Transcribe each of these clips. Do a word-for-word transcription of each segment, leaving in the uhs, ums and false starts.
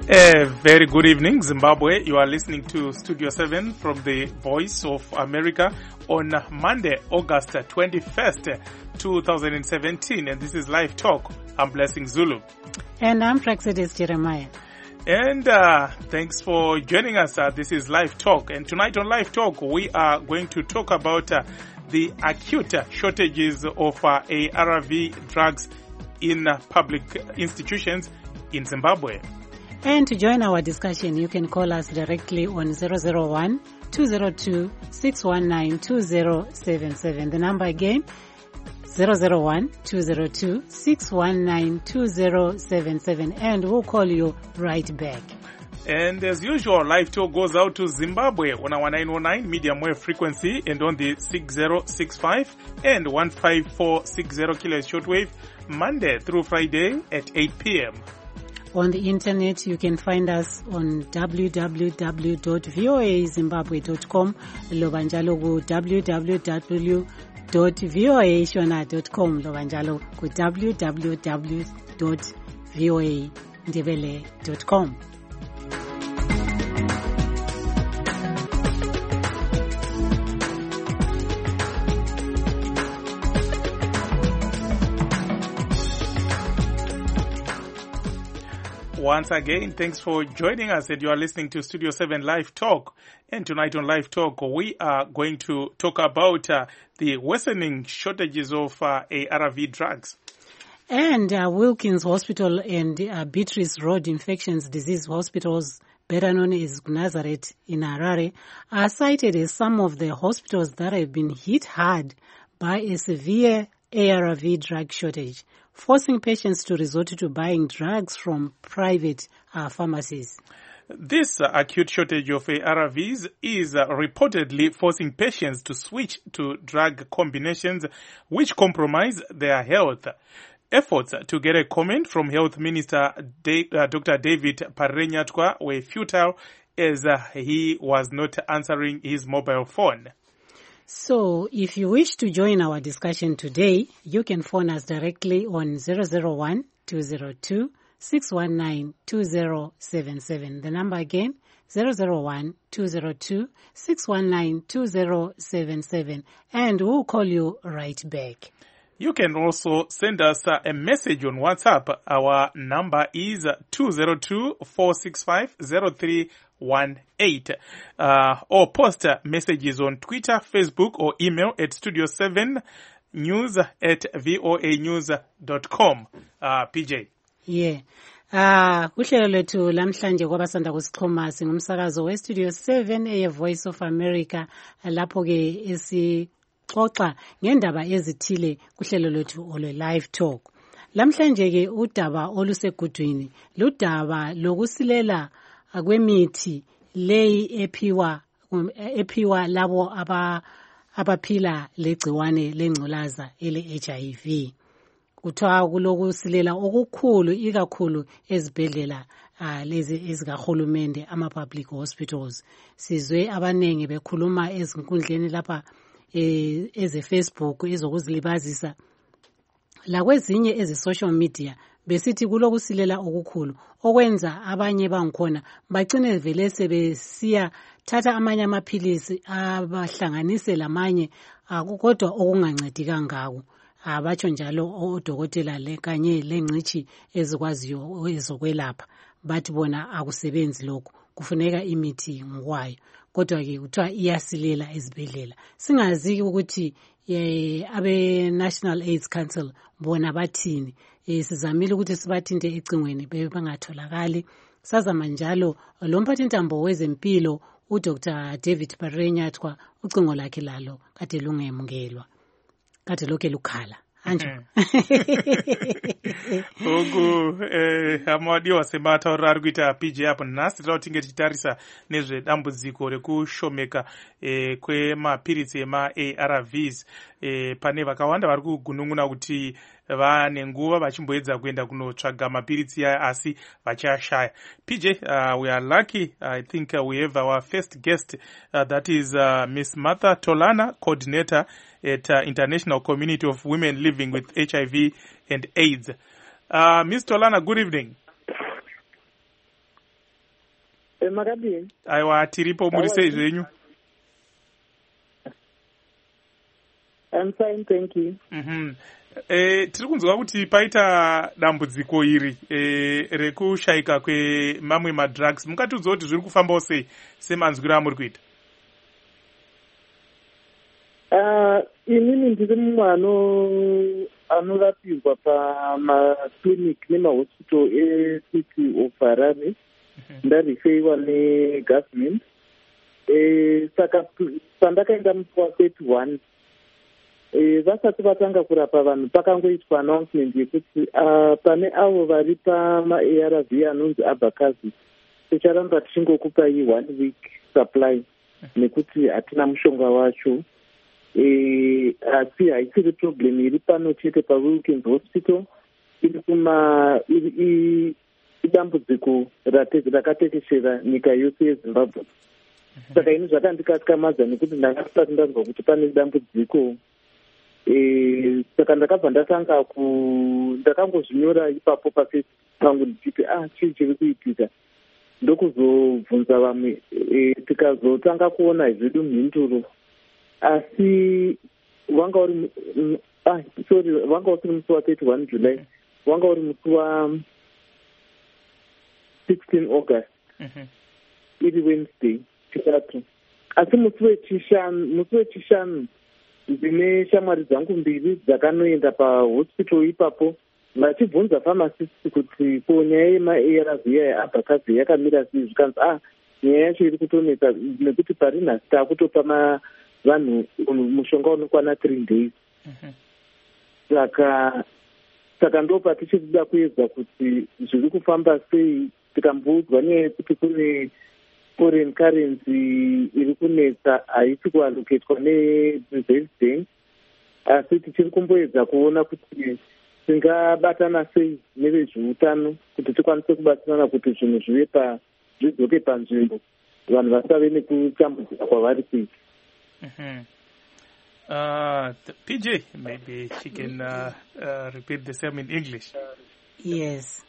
A very good evening, Zimbabwe. You are listening to Studio seven from the Voice of America on Monday, August twenty-first, twenty seventeen. And this is Live Talk. I'm Blessing Zulu. And I'm Praxidis Jeremiah. And uh, thanks for joining us. Uh, this is Live Talk. And tonight on Live Talk, we are going to talk about uh, the acute shortages of uh, A R V drugs in uh, public institutions in Zimbabwe. And to join our discussion, you can call us directly on zero zero one, two zero two, six one nine, two zero seven seven. The number again, zero zero one, two zero two, six one nine, two zero seven seven. And we'll call you right back. And as usual, Live Talk goes out to Zimbabwe on our nine oh nine medium wave frequency and on the six zero six five and one five four six zero kilohertz shortwave, Monday through Friday at eight p.m. On the internet, you can find us on w w w dot voa zimbabwe dot com, lobanjalo ku w w w dot voa shona dot com, lobanjalo ku w w w dot voa ndebele dot com. Once again, thanks for joining us, and you are listening to Studio seven Live Talk. And tonight on Live Talk, we are going to talk about uh, the worsening shortages of uh, A R V drugs. And uh, Wilkins Hospital and uh, Beatrice Road Infectious Disease Hospitals, better known as Nazareth in Harare, are cited as some of the hospitals that have been hit hard by a severe A R V drug shortage, forcing patients to resort to buying drugs from private uh, pharmacies. This uh, acute shortage of A R Vs is uh, reportedly forcing patients to switch to drug combinations which compromise their health. Efforts to get a comment from Health Minister De- uh, Doctor David Parenyatwa were futile as uh, he was not answering his mobile phone. So, if you wish to join our discussion today, you can phone us directly on zero zero one, two zero two, six one nine, two zero seven seven. The number again, zero zero one, two zero two, six one nine, two zero seven seven. And we'll call you right back. You can also send us uh, a message on WhatsApp. Our number is two zero two, four six five, zero three one eight. Uh, or post uh, messages on Twitter, Facebook, or email at studio seven news at voa news dot com. Uh, P J. Yeah. Ah, uhlelo lethu lamhlanje kwabasanda kusixhoma singumsakazo we Studio seven eye Voice of America, lapho ke esi xoxa ngendaba ezithile kuhlelo lwethu olwe Live Talk. Lamhlanje ke udaba olusegudwini ludaba lokusilela kwemithi leyi ephiwa ephiwa labo aba abaphila legciwane lengculaza ele H I V. Kuthiwa kulokusilela okukhulu ikakhulu ezibhedlela uh, lezi ezikahulumende ama public hospitals. Sizwe abanengi bekhuluma ezinkundleni lapha eh, eze Facebook ezokuzilibazisa la kwezinye eze social media besithi kulokusilela okukhulu okwenza abanye bangikhona bagcine vele sebesiya thatha amanye amaphilisi abahlanganise lamanye kodwa okungancedi kangako. Abatsho njalo odokotela le kanye lengcithi ezikwaziyo ezokwelapha bathi bona akusebenzi lokho, kufuneka imithi ngokwayo. Kodwa ke kuthiwa iyasilela ezibhedlela. Singazi ukuthi eh, abe National AIDS Council bona bathini. Eh, sizamile ukuthi sibathinte ecingweni bebe bangatholakali. Sazama njalo lo mphathintambo wezempilo uDr David Parenyatwa ucingo lakhe lalo kade lungemukelwa. Kade lokho lukhala. Anjo. Ogu eh amadi wasemata orari kuita P J hapo nasi tautinge titarisa nezve dambudziko rekushomeka eh kwemapiritsi ema A R Vs eh pane vakawanda vari kugunun'una kuti vane nguva vachimboedza kuenda kunotsvaga mapiritsi aya asi vachashaya. P J, uh, we are lucky. I think uh, we have our first guest, uh, that is uh, Miss Martha Tolana, coordinator at uh, International Community of Women Living with H I V and AIDS. Uh, Miss Tolana, good evening. Makadini. Aiwa, tiripo muri sei zvenyu? I'm fine, thank you. Mhm. Eh, tiri kunzwa kuti paita dambudziko iri eh, rekushayika kwemamwe madrugs. Mungatiudza kuti zviri kufambawo sei semanzwiro amuri kuita? Uh, inini ndiri mumwe ano anorapirwa pamaclinic nemahospital ecity of Harare. Ndarifeiwa negovernment. Eh, saka pandakaenda musi wa thirty-one vasati vatanga kurapa vanhu pakangoitwa announcement yekuti uh, pane avo vari pama-A R V anonzi abakazi ticharamba tichingokupai one week supply nekuti hatina mushonga wacho. E, asi haisiri problem iri pano chete paWilkins Hospital, iri kuma idambudziko rakatekeshera nyika yose yeZimbabwe. Saka ini zvakandikatyamadza nekuti ndanga ndisati ndanzwa kuti pane dambudziko. E, saka ndakabva ndatanga ku ndakangozvinyora ipapo pafacebook pangu ndichiti ah chii chiri kuitika, ndokuzobvunza vamwe. E, tikazotanga kuona zvedu mhinduro, asi wanga uri ah sorry wanga uri musi wa thirty-one July, wanga uri musi wa sixteen August, iri Wednesday chitatu. Asi musi wechishanu musi wechishanu ndine shamwari dzangu mbiri dzakanoenda pahospital ipapo vachibvunza pharmacist kuti ko nyaya yema-A R V yaabhakazi yakamira sei, zvikanzi ah nyaya yacho iri kutonetsa nekuti pari nhasi taakutopa vanhu mushonga unokwana three days. Saka saka ndopa tichikuda kuedza kuti zviri kufamba sei, tikamboudzwa nyaya yekuti kune foreign currency iri kunetsa haisi kuallocatwa nereserve bank, asi tichiri kumboedza kuona kuti tingabatana sei nevezveutano kuti tikwanise kubatsirana kuti zvinhu zvive pa zvidzoke panzvimbo, vanhu vasave nekutambudzika kwavari kuita. Uh, P J, maybe she can uh, uh, repeat the same in English. Yes.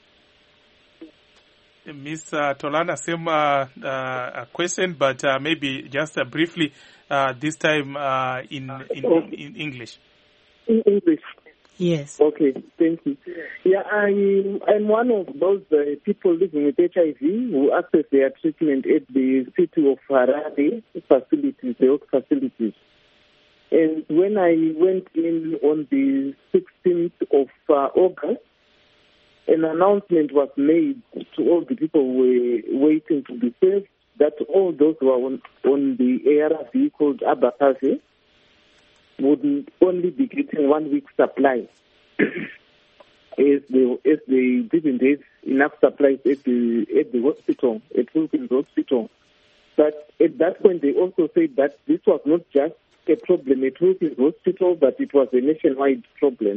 Miss Uh, Tolana, same uh, uh, a question, but uh, maybe just uh, briefly, uh, this time uh, in, in, in English. In English? Yes. Okay, thank you. Yeah, I'm, I'm one of those uh, people living with H I V who access their treatment at the city of Harare facilities, the health facilities. And when I went in on the sixteenth of uh, August, an announcement was made to all the people who were waiting to be served that all those who are on, on the A R V called Abakazi would only be getting one week supply as they, as they didn't have enough supplies at the, at the hospital, at Wilkins Hospital. But at that point, they also said that this was not just a problem at Wilkins Hospital, but it was a nationwide problem.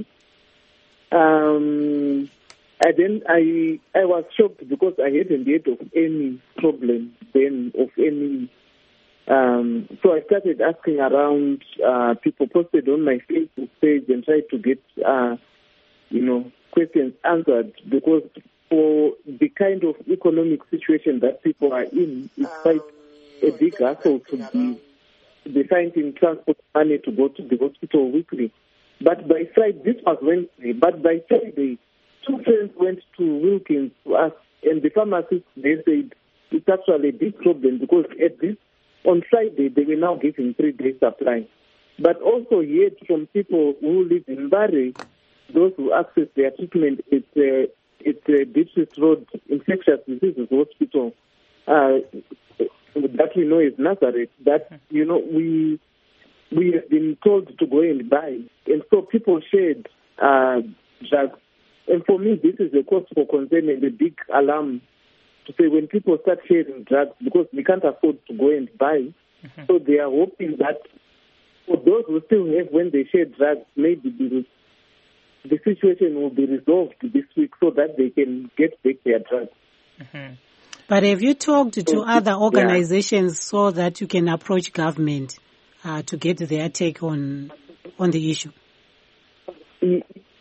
Um... And then I I was shocked because I hadn't heard of any problem then, of any. Um, so I started asking around. Uh, people posted on my Facebook page and tried to get, uh, you know, questions answered, because for the kind of economic situation that people are in, it's quite a big hassle to be, be finding transport money to go to the hospital weekly. But by Friday, this was Wednesday, but by Friday, two friends went to Wilkins to ask, and the pharmacists, they said it's actually a big problem because at this, on Friday, they were now giving three days supply. But also heard from people who live in Bari, those who access their treatment at uh, at uh, Beatrice Road Infectious Diseases Hospital, uh, that we know is Nazareth, that, you know, we we have been told to go and buy. And so people shared uh, drugs. And for me, this is a cause for concern and a big alarm to say when people start sharing drugs, because we can't afford to go and buy. Mm-hmm. So they are hoping that for those who still have, when they share drugs, maybe the, the situation will be resolved this week so that they can get back their drugs. Mm-hmm. But have you talked to so, other organizations yeah. so that you can approach government uh, to get their take on on the issue? Mm-hmm.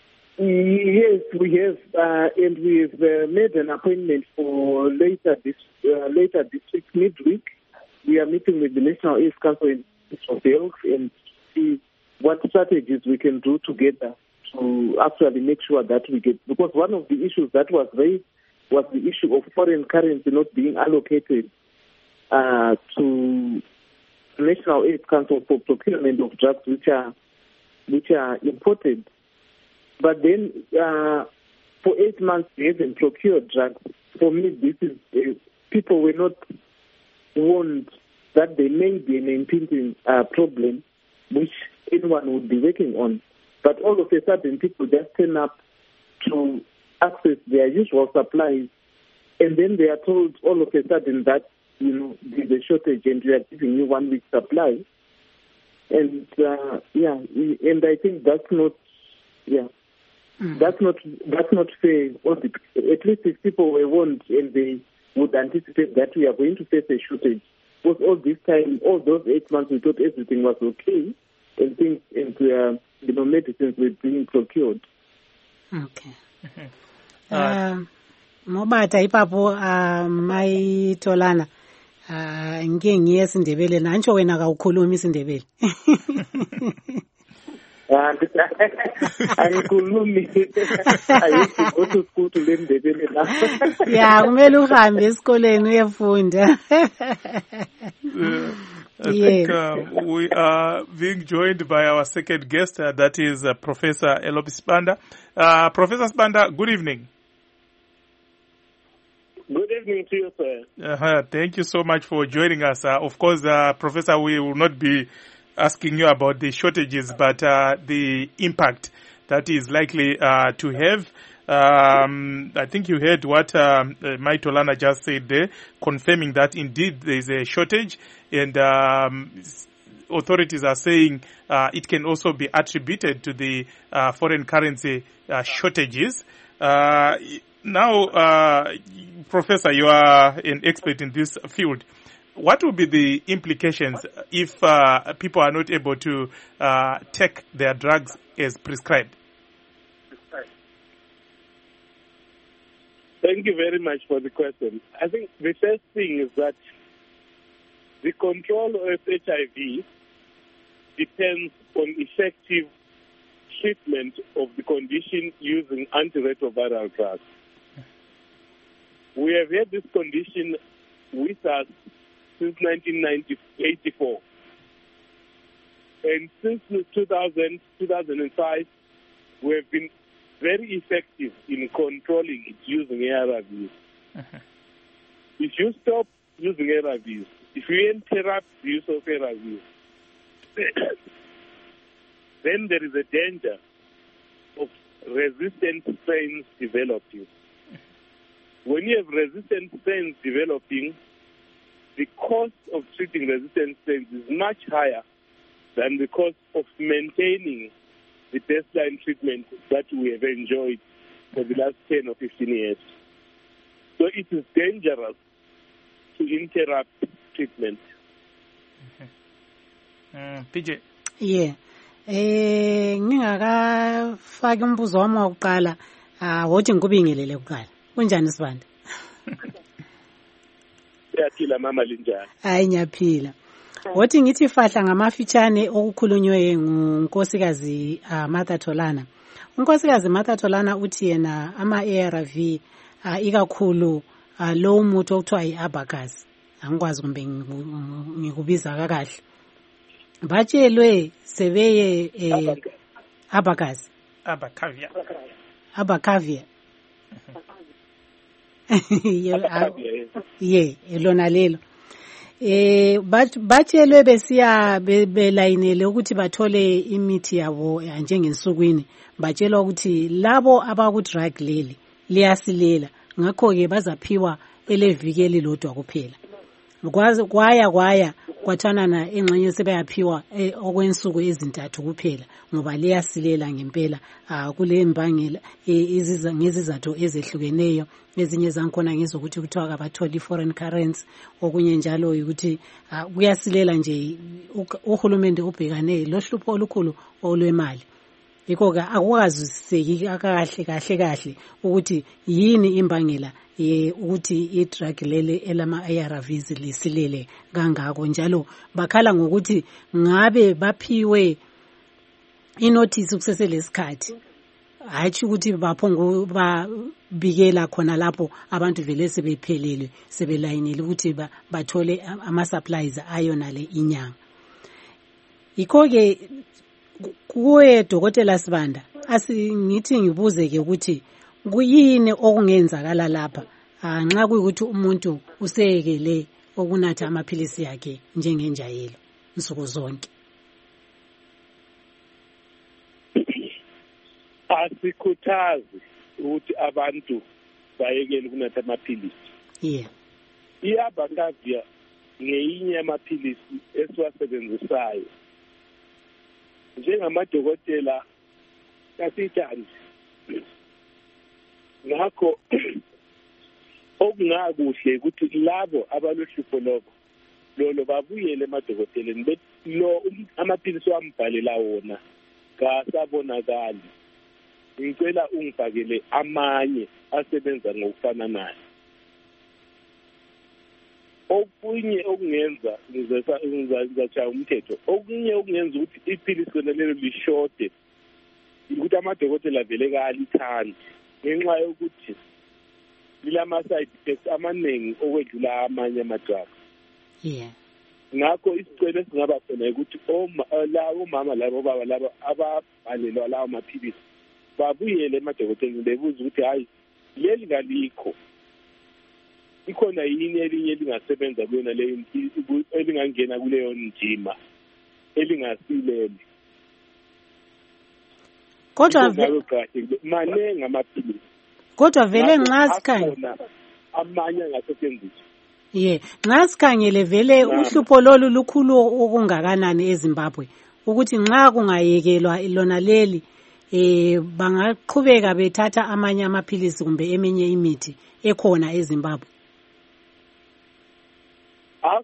Yes, we have, uh, and we have uh, made an appointment for later this uh, later this week, midweek. We are meeting with the National AIDS Council in of Health and see what strategies we can do together to actually make sure that we get, because one of the issues that was raised was the issue of foreign currency not being allocated uh, to National AIDS Council for procurement of drugs which are which are imported. But then uh, for eight months they haven't procured drugs. For me, this is uh, people were not warned that there may be an impending uh, problem which anyone would be working on. But all of a sudden, people just turn up to access their usual supplies, and then they are told all of a sudden that, you know, there's a shortage and we are giving you one week supply. And, uh, yeah, and I think that's not, yeah, mm. that's not that's not fair. At least if people were warned and they would anticipate that we are going to face a shortage, because all this time, all those eight months, we thought everything was okay, and things, and uh, you know, medicines were being procured. Okay. uh, Mobata ipapo uh, mai tolana uh, ngike ngiye isindebele nantsho wena kawukhulumi isindebele. Angikhulumi. I used to go to school to learn Ndebele now. Yeah, kumele uhambe esikoleni uyefunda. I think uh, we are being joined by our second guest, uh, that is uh, Professor Elope Sibanda. Uh, Professor Sibanda, good evening. Good evening to you, sir. Uh-huh. Thank you so much for joining us. Uh, of course, uh, Professor, we will not be asking you about the shortages, but uh, the impact that is likely uh, to have. Um, I think you heard what um, uh, Mai Tolana just said there, confirming that indeed there is a shortage, and um, authorities are saying uh, it can also be attributed to the uh, foreign currency uh, shortages. Uh, now, uh, Professor, you are an expert in this field. What will be the implications if uh, people are not able to uh, take their drugs as prescribed? Thank you very much for the question. I think the first thing is that the control of H I V depends on effective treatment of the condition using antiretroviral drugs. We have had this condition with us since nineteen eighty-four. And since two thousand, two thousand five, we have been very effective in controlling it using A R Vs. Uh-huh. If you stop using A R Vs, if you interrupt the use of A R Vs, then there is a danger of resistant strains developing. When you have resistant strains developing, the cost of treating resistant strains is much higher than the cost of maintaining the baseline treatment that we have enjoyed for the last ten or fifteen years. So it is dangerous to interrupt treatment. Mm-hmm. uh, P J. Yeah. Eh ngingakafaki umbuzo wami wokuqala ah wothi ngikubingelele kuqala. Kunjani Sibanda? Siyaphila mama linjani? Hayi ngiyaphila. Wothi ngithi fahla ngamafitshane okukhulunywe ngunkosikazi uh, Martha Tolana. Unkosikazi Martha Tolana uthi yena ama A R V uh, ikakhulu uh, lo muthi okuthiwa iAbacus. Angikwazi kumbe ngikubiza kakahle. Batshelwe sebeye eh, Abacus. Abacavia. Abacavia. Ye, elona lelo. Eh batshelwe besiya belayinele ukuthi bathole imithi yabo njengensukwini, batshelwa ukuthi labo abaku drug leli liyasilela, ngakho ke bazaphiwa elevikeli lodwa kuphela. Kwazi kwaya kwaya kwathanana engxenye sebeyaphiwa okwensuku ezintathu kuphela ngoba liyasilela ngempela kule mbangela iziza ngezizathu ezehlukeneyo, ezinye zankhona ngezokuthi kuthiwa kabatholi foreign currency, okunye njalo ukuthi kuyasilela nje uhulumende ubhekane lohlupho olukhulu olwemali. yikho ke akwaziseki kahle kahle kahle ukuthi yini imbangela ye ukuthi i-drug lele elama A R Vs lisilele kangako, njalo bakhala ngokuthi ngabe baphiwe inotice kuseselesikhathi, hayi ukuthi baphongo babikela khona lapho abantu vele sebephelele sebelayinile ukuthi bathole ama supplies ayona le inyanga. Yikho ke kuye Dokotela Sibanda asingithi ngibuze ke ukuthi kuyini okungenzakala lapha nxa kuyikuthi umuntu useyekele okunatha amaphilisi yakhe njengenjayelo nsuku zonke. Asikhuthazi ukuthi abantu bayekele ukunatha amaphilisi. Yeah. Iabacavir ngeyinye yamaphilisi esiwasebenzisayo njengamadokotela kasithandi. Ngakho okungakuhle ukuthi labo abalohlupho lobo lolo babuyele emadokoteleni bethi lo amaphilisi wambhalela wona kasabonakali, ngicela ungifakele amanye asebenza ngokufananayo. Okunye okungenza ngizachaya umthetho, okunye okungenza ukuthi iphilisi lelo lishode ukuthi amadokotela vele kalithandi ngenxa yokuthi lilama side effects amaningi okwedlula amanye ama-drugs. Yeah. Ngakho isicelo esingaba khona ukuthi labo mama labo baba labo ababhalelwa lawo maphilisi babuyele emadokoteleni bebuza ukuthi hayi leli ngalikho, ikhona yini elinye elingasebenza kuyona leyo elingangena kuleyo njima elingasileli. Kodwa manengi amaphilisi, kodwa vele nxa sikhangele amanye angasetshenziswa. Yeah, nxa sikhangele vele uhlupho lolu lukhulu okungakanani eZimbabwe ukuthi nxa kungayekelwa lona leli eh bangaqhubeka bethatha amanye amaphilisi kumbe eminye imithi ekhona eZimbabwe. Ah,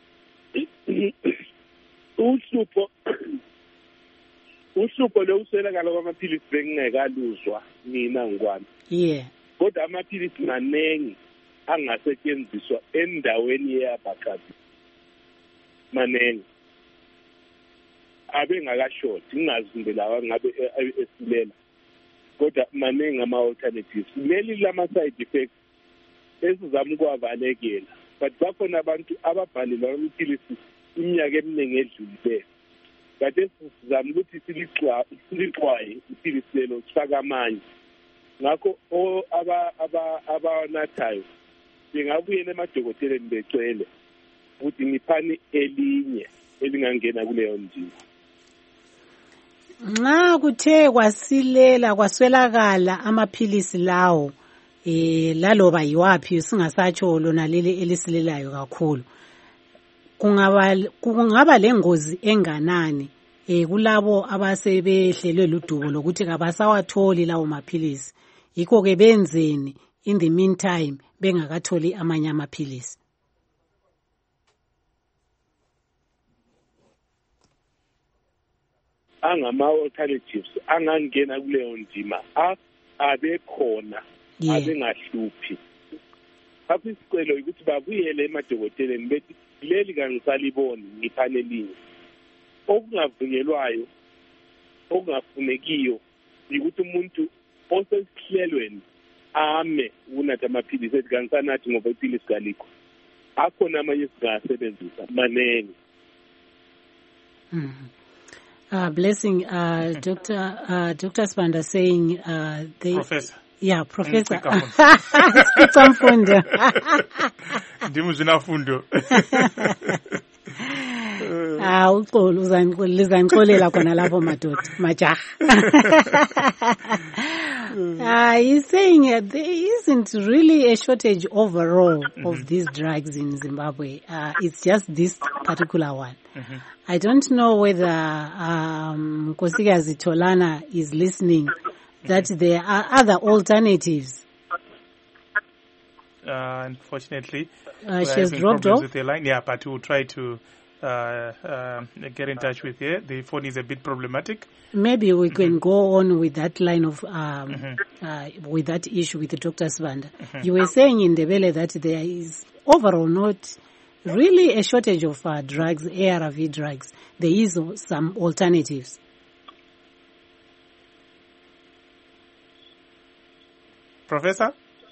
uhlupho uhlupho lokuswelakala kwamaphilisi bengingekaluzwa mina ngokwami. Yeah. Kodwa amaphilisi manengi angasetshenziswa endaweni yeAbacavir manengi abengakashoti, ngingazimbe lawa ngabe esilela, kodwa manengi ama-alternatives. Leli lama-side effects esizama ukwabalekela, but bakhona abantu ababhalelwa amaphilisi iminyaka eminingi edlulileyo, kade sizama ukuthi silixwaye iphilisi lelo sifake amanye. Ngakho abanathayo bengabuyela emadokoteleni becele ukuthi ngiphani elinye elingangena kuleyo njini. Nxa kuthe kwasilela kwaswelakala amaphilisi lawo eh laloba yiwapi singasatsho lona leli elisilelayo kakhulu, kungaba kungaba lengozi enganani eh kulabo abasebehlelwe ludubo lokuthi kabasawatholi lawo maphilisi, yikho ke benzeni in the meantime bengakatholi amanye amaphilisi. Angama-alternatives angangena kuleyo ndima abekhona, abengahluphi. Ngakho isicelo ukuthi babuyele emadokoteleni bethi leli kangisaliboni ngiphane elinye. Okungavunyelwayo okungafunekiyo ukuthi umuntu osesihlelweni ame ukunatha amaphilisi ethi kangisanathi ngoba iphilisi kalikho. Akhona amanye singasebenzisa manengi. Mm-hmm. Uh, blessing, uh, Doctor uh, Doctor Sibanda saying uh, they. Professor. Yeah, Professor. Spitsamfundo. Ndimu zinafundo. Ah, uxolo uzanixolela khona lapho madoda majaha. Ah, he's saying uh, there isn't really a shortage overall mm-hmm. of these drugs in Zimbabwe. Uh, it's just this particular one. Mm-hmm. I don't know whether um, Nkosikazi Tolana is listening, that mm-hmm. there are other alternatives. Uh, unfortunately, uh, she has dropped off. With the line. Yeah, but we'll try to uh, uh, get in touch with her. The phone is a bit problematic. Maybe we can mm-hmm. go on with that line of, um, mm-hmm. uh, with that issue with Doctor Sibanda. Mm-hmm. You were saying in Ndebele that there is overall not really a shortage of uh, drugs, A R V drugs. There is some alternatives. Professor?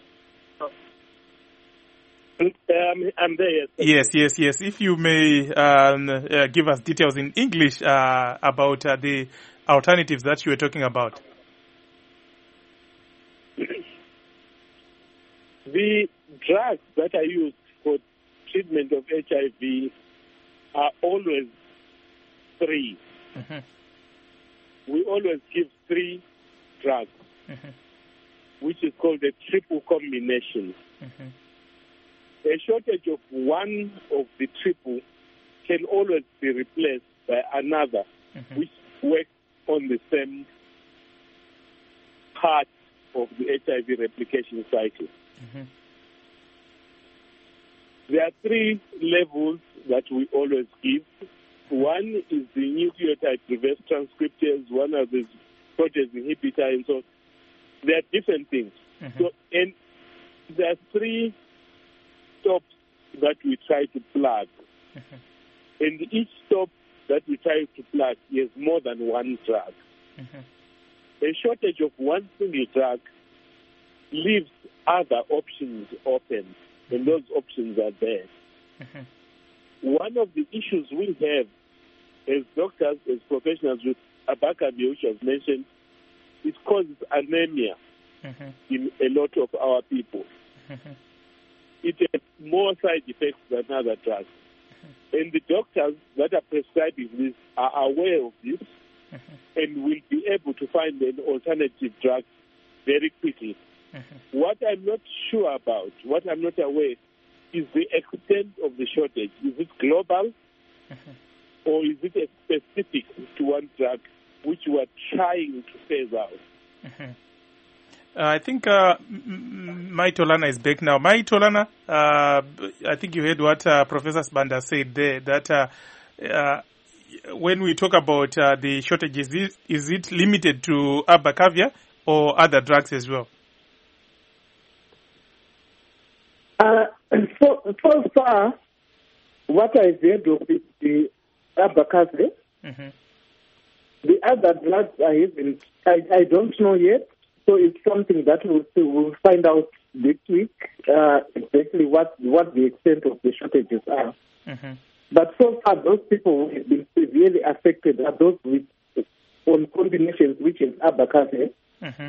Um, I'm there, yes. Yes, yes, yes. If you may um, uh, give us details in English uh, about uh, the alternatives that you were talking about. The drugs that are used for treatment of H I V are always three. Mm-hmm. We always give three drugs, mm-hmm. which is called a triple combination. Mm-hmm. A shortage of one of the triple can always be replaced by another, mm-hmm. which works on the same part of the H I V replication cycle. Mm-hmm. There are three levels that we always give. One is the nucleotide reverse transcriptase, one are the protease inhibitor, and so there are different things. Mm-hmm. So, and there are three stops that we try to plug. Mm-hmm. And each stop that we try to plug has more than one drug. Mm-hmm. A shortage of one single drug leaves other options open, and those options are there. Mm-hmm. One of the issues we have as doctors, as professionals with Abacavir, which was mentioned, it causes anemia mm-hmm. in a lot of our people. Mm-hmm. It has more side effects than other drugs. Mm-hmm. And the doctors that are prescribing this are aware of this mm-hmm. and will be able to find an alternative drug very quickly. Mm-hmm. What I'm not sure about, what I'm not aware, is the extent of the shortage. Is it global mm-hmm. or is it specific to one drug which we are trying to phase out? Mm-hmm. Uh, I think uh, Mai Tolana is back now. Mai Tolana, uh, I think you heard what uh, Professor Sibanda said there, that uh, uh, when we talk about uh, the shortage, is it, is it limited to Abacavir or other drugs as well? Uh, so, so far, what I've heard of is the Abacavir. Mm-hmm. The other drugs I haven't, I, I don't know yet. So it's something that we'll, we'll find out this week, uh, exactly what, what the extent of the shortages are. Mm-hmm. But so far, those people who have been severely affected are those with on combinations, which is Abacavir. Mm-hmm.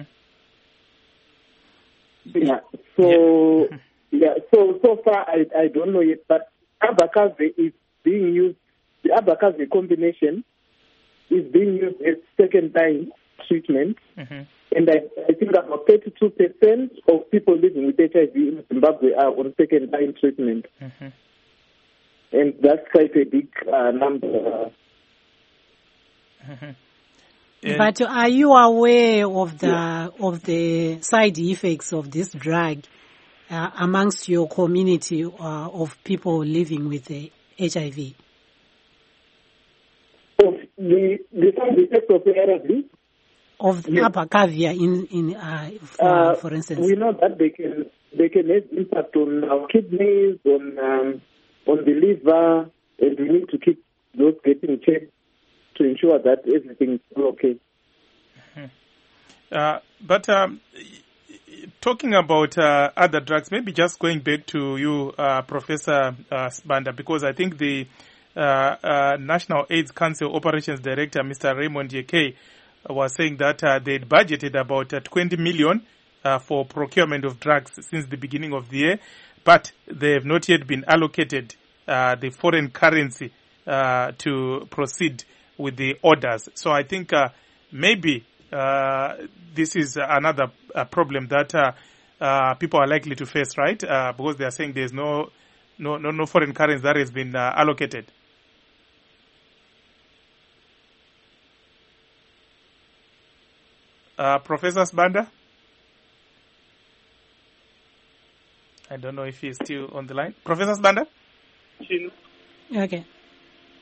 Yeah. So yeah. yeah. So so far, I I don't know yet. But Abacavir is being used. The Abacavir combination is being used as second line treatment. Mm-hmm. And I, I think about thirty-two percent of people living with H I V in Zimbabwe are on second-line treatment. Mm-hmm. And that's quite a big uh, number. Mm-hmm. Yeah. But are you aware of the yeah. of the side effects of this drug uh, amongst your community uh, of people living with the H I V? Of the, the side effects of the A R V? Of the yes. Abacavir, in in uh, for, uh, for instance, we know that they can they can have impact on our kidneys, on um, on the liver, and we need to keep those getting checked to ensure that everything is okay. Mm-hmm. Uh, but um, talking about uh, other drugs, maybe just going back to you, uh, Professor uh, Sibanda, because I think the uh, uh, National AIDS Council Operations Director, Mister Raymond Yekay, was saying that uh, they'd budgeted about uh, twenty million uh, for procurement of drugs since the beginning of the year, but they have not yet been allocated uh, the foreign currency uh, to proceed with the orders. So I think uh, maybe uh, this is another uh, problem that uh, uh, people are likely to face, right? Uh, because they are saying there's no no no, no foreign currency that has been uh, allocated. Uh, Professor Sibanda? I don't know if he's still on the line. Professor Sibanda? Okay.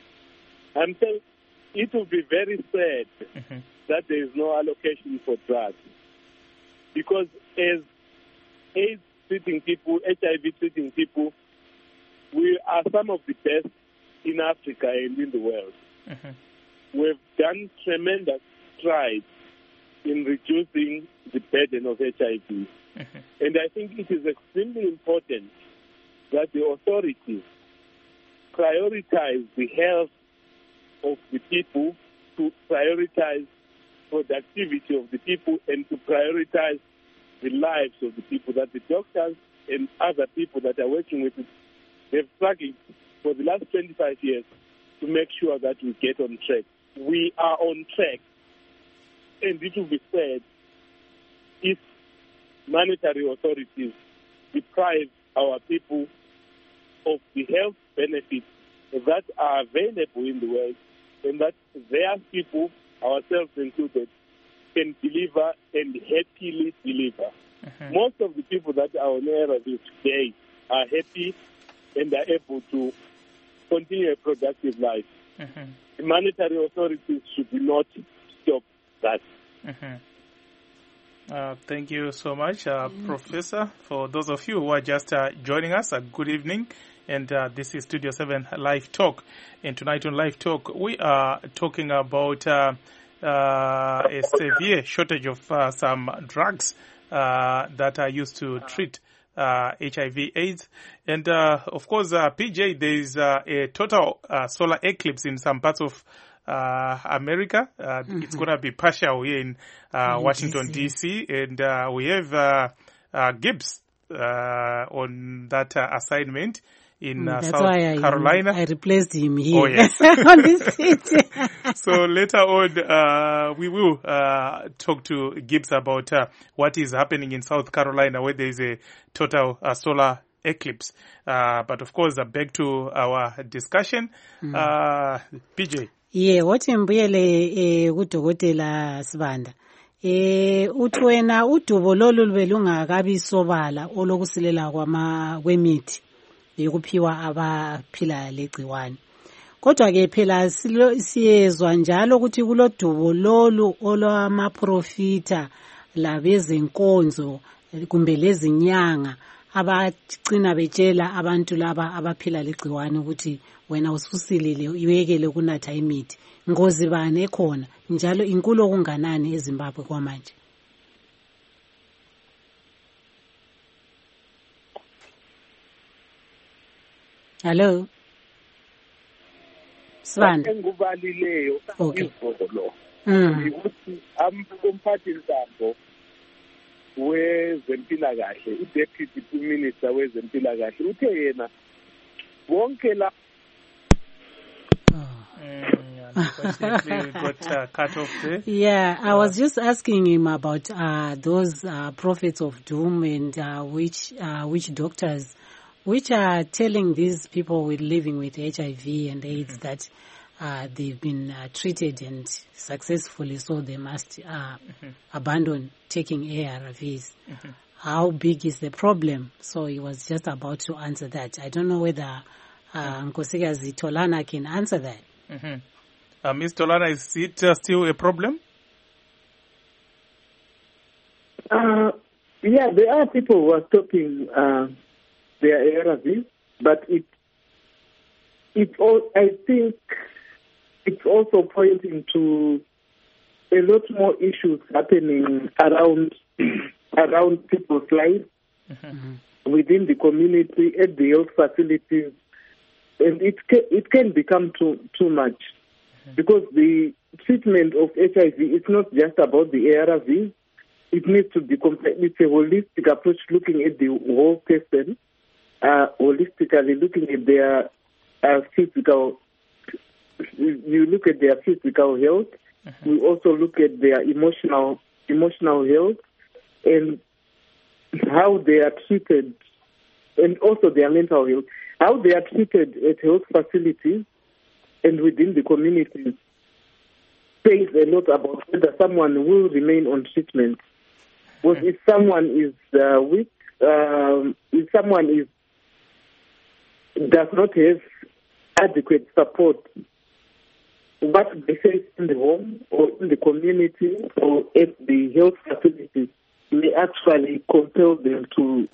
I'm saying it will be very sad Mm-hmm. that there is no allocation for drugs. Because as AIDS treating people, H I V treating people, we are some of the best in Africa and in the world. Mm-hmm. We've done tremendous strides in reducing the burden of H I V. Mm-hmm. And I think it is extremely important that the authorities prioritize the health of the people, to prioritize productivity of the people, and to prioritize the lives of the people, that the doctors and other people that are working with it, they've struggled for the last twenty-five years to make sure that we get on track. We are on track, and it will be said if monetary authorities deprive our people of the health benefits that are available in the world, and that their people, ourselves included, can deliver and happily deliver. Mm-hmm. Most of the people that are on A R Vs today are happy and are able to continue a productive life. Mm-hmm. The monetary authorities should not stop that. Mm-hmm. Uh, thank you so much, uh, Professor. For those of you who are just uh, joining us, uh, good evening. And uh, this is Studio seven Live Talk. And tonight on Live Talk, we are talking about uh, uh, a severe shortage of uh, some drugs uh, that are used to treat uh, H I V AIDS. And uh, of course, uh, P J, there is uh, a total uh, solar eclipse in some parts of Uh, America. Uh, mm-hmm. It's going to be partial here in uh, Washington, D C, and uh, we have uh, uh, Gibbs uh, on that uh, assignment in uh, That's South why I, Carolina. I replaced him here. Oh, yes. On this seat. So later on, uh, we will uh, talk to Gibbs about uh, what is happening in South Carolina, where there is a total uh, solar eclipse. Uh, but of course, uh, back to our discussion. Mm. Uh, P J. Yeah, wathi mbuyele eh kudokotela Sibanda. Eh uthi wena udubo lolu lube lungakabi sobala olokusilela kwama kwemithi yokuphiwa abaphila legciwane. Kodwa ke phela siyezwa njalo ukuthi kulodubo lolu olwama profita labezenkonzo kumbe lezinyanga abagcina betshela abantu laba abaphila legciwane ukuthi wena ususilile uyekele kunatha imithi. Ngozi bani ekhona njalo inkulu okunganani eZimbabwe kwamanje? Hello. Sibanda. Engubalileyo izolo. Mm. Ukuthi umphathi ntambo wezempilakahle, uDeputy Minister wezempilakahle uthe yena wonke la Unfortunately, we got uh, cut off there. Yeah, I was just asking him about uh, those uh, prophets of doom and uh, which uh, which doctors, which are telling these people with living with H I V and AIDS mm-hmm. that uh, they've been uh, treated and successfully, so they must uh, mm-hmm. abandon taking A R Vs. Mm-hmm. How big is the problem? So he was just about to answer that. I don't know whether uh, Nkosikazi Tolana can answer that. Mm-hmm. Uh, Miz Tolana, is it uh, still a problem? Uh, yeah, there are people who are stopping uh, their A R Vs, but it, it all, I think it's also pointing to a lot more issues happening around around people's lives, mm-hmm. within the community, at the health facilities, and it can, it can become too too much, mm-hmm. because the treatment of H I V is not just about the A R Vs. It needs to be complete. It's a holistic approach, looking at the whole person, uh, holistically looking at their uh, physical. You look at their physical health. Mm-hmm. We also look at their emotional emotional health and how they are treated, and also their mental health. How they are treated at health facilities and within the communities says a lot about whether someone will remain on treatment. Because if someone is uh, weak, um, if someone is does not have adequate support what they face in the home or in the community or at the health facilities may actually compel them to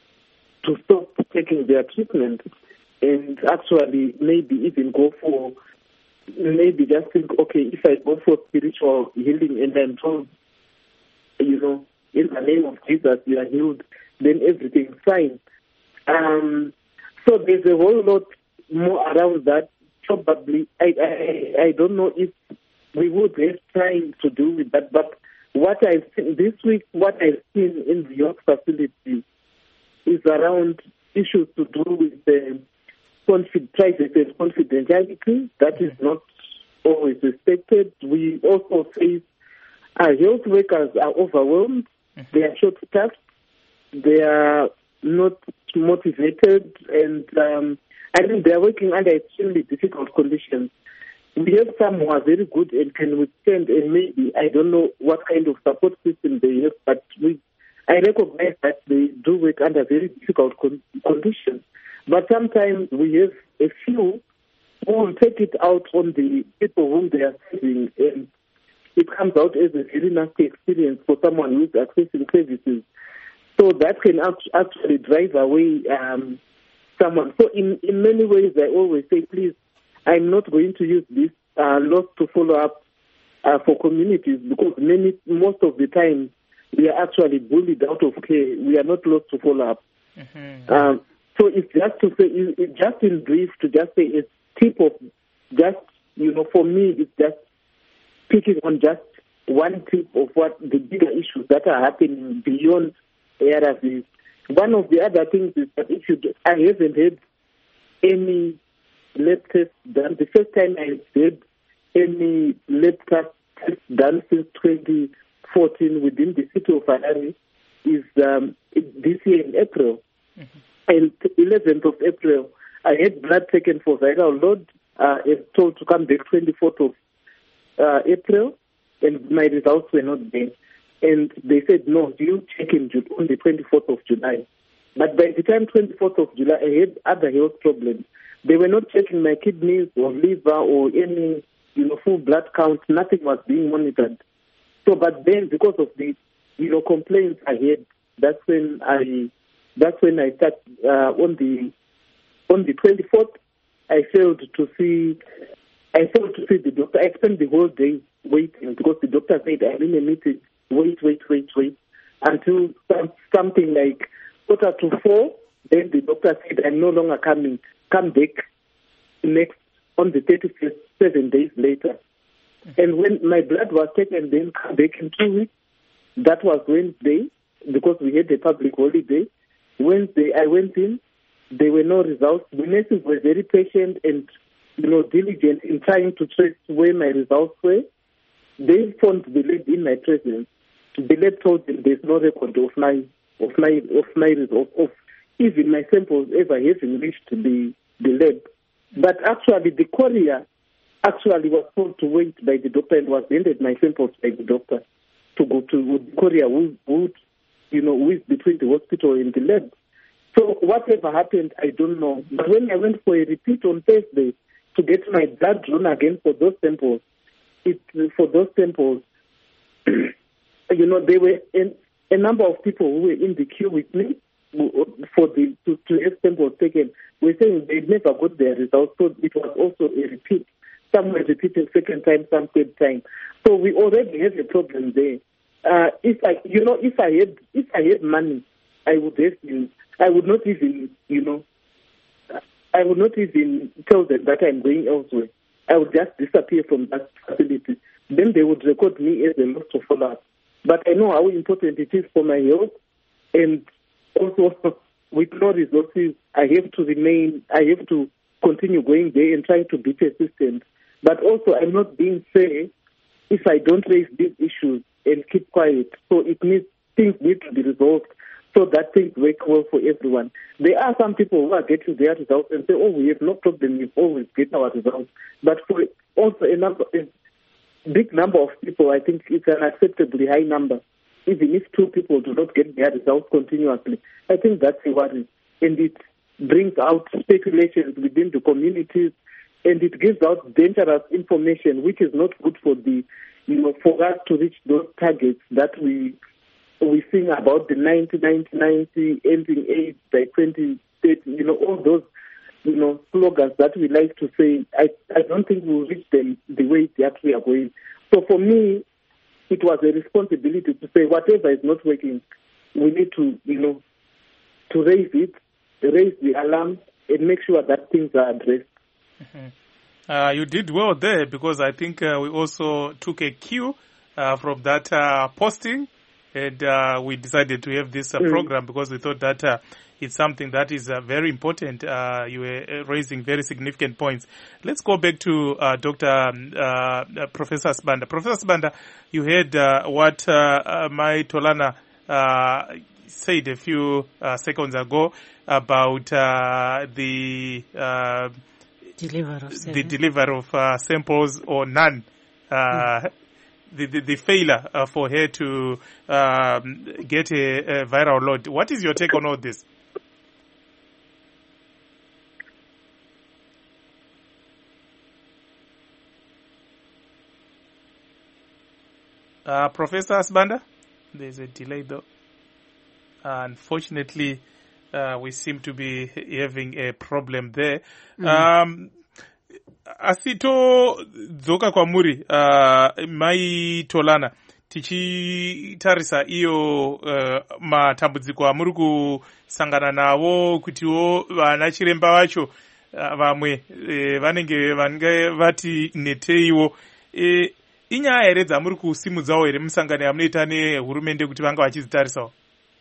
to stop taking their treatment and actually maybe even go for, maybe just think, okay, if I go for spiritual healing and I'm told, you know, in the name of Jesus, you are healed, then everything's fine. Um, so there's a whole lot more around that. Probably, I, I, I don't know if we would have time to do with that, but what I've seen this week, what I've seen in the York facility is around issues to do with the confid- privacy and confidentiality. That is not always respected. We also face our health workers are overwhelmed. Mm-hmm. They are short-staffed. They are not motivated, and um, I think they are working under extremely difficult conditions. We have some who are very good and can withstand, and maybe, I don't know what kind of support system they have, but we, I recognize that they do work under very difficult con- conditions. But sometimes we have a few who will take it out on the people whom they are serving, and it comes out as a very nasty experience for someone who is accessing services. So that can actually drive away um, someone. So in, in many ways, I always say, please, I'm not going to use this uh, loss to follow up uh, for communities, because many, most of the time we are actually bullied out of care. We are not lost to follow up. Mm-hmm. Um, so it's just to say, it, just in brief, to just say a tip of just, you know, for me, it's just picking on just one tip of what the bigger issues that are happening beyond A R Vs. One of the other things is that if you, do, I haven't had any lab tests done. The first time I had any lab tests done since twenty fourteen within the city of Harare is um, this year in April. Mm-hmm. And eleventh of April, I had blood taken for viral load. Uh, I was told to come back twenty-fourth of uh, April, and my results were not there. And they said, no, you check in on the twenty-fourth of July. But by the time twenty-fourth of July, I had other health problems. They were not checking my kidneys or liver or any, you know, full blood count. Nothing was being monitored. So, but then because of the, you know, complaints I had, that's when I, that's when I start uh, on the, on the twenty-fourth. I failed to see, I failed to see the doctor. I spent the whole day waiting because the doctor said, I'm in a meeting. Wait, wait, wait, wait, until some, something like quarter to four. Then the doctor said, I'm no longer coming. Come back next on the thirty-first, seven days later. And when my blood was taken, then come back in two weeks. That was Wednesday, because we had a public holiday. Wednesday, I went in. There were no results. The nurses were very patient and, you know, diligent in trying to trace where my results were. They phoned the lab in my presence. The lab told them there's no record of my of my of my result of even my samples ever having reached the the lab. But actually, the courier actually was told to wait by the doctor and was handed my samples by the doctor to go to the courier who, who you know, who is between the hospital and the lab. So whatever happened, I don't know. But when I went for a repeat on Thursday to get my blood drawn again for those samples, it for those samples, you know, there were a, a number of people who were in the queue with me for the to, to have samples taken. We're saying they never got their results, so it was also a repeat. Some were repeating second time, some third time. So we already have a problem there. Uh, if I, you know, if I had if I had money, I would have been. I would not even, you know, I would not even tell them that I'm going elsewhere. I would just disappear from that facility. Then they would record me as a loss to follow up. But I know how important it is for my health, and also with no resources, I have to remain, I have to continue going there and trying to be persistent. But also, I'm not being fair if I don't raise these issues and keep quiet. So it means things need to be resolved so that things work well for everyone. There are some people who are getting their results and say, oh, we have no problem, we always get our results. But for also a number, a big number of people, I think it's an acceptably high number. Even if two people do not get their results continuously, I think that's a worry. And it brings out speculations within the communities. and it gives out dangerous information, which is not good for the, you know, for us to reach those targets that we we sing about, the ninety, ninety, ninety, ending AIDS by twenty thirty, you know, all those, you know, slogans that we like to say. I, I don't think we'll reach them the way that we are going. So for me, it was a responsibility to say whatever is not working, we need to, you know, to raise it, raise the alarm, and make sure that things are addressed. Mm-hmm. Uh, you did well there, because I think uh, we also took a cue uh, from that uh, posting, and uh, we decided to have this uh, mm. program because we thought that uh, it's something that is uh, very important. Uh, you were raising very significant points. Let's go back to uh, Doctor Um, uh, Professor Sibanda. Professor Sibanda, you heard uh, what uh, uh, Mai Tolana uh, said a few uh, seconds ago about uh, the uh, delivery of the delivery of uh, samples or none. Uh, mm. The, the, the failure uh, for her to um, get a, a viral load. What is your take on all this? Uh, Professor Sibanda? There's a delay though. Uh, unfortunately, uh, we seem to be having a problem there. Mm-hmm. Um, asito dzoka kwamuri uh, Mai Tolana tichitarisa iyo uh, matambudziko amuri kusangana nawo kutiwo vana chiremba vacho uh, vamwe uh, vanenge vange vati neteiwo uh, inyaya here dzamuri kusimudzawo here musangano yamunoita nehurumende kuti vanga vachizitarisawo?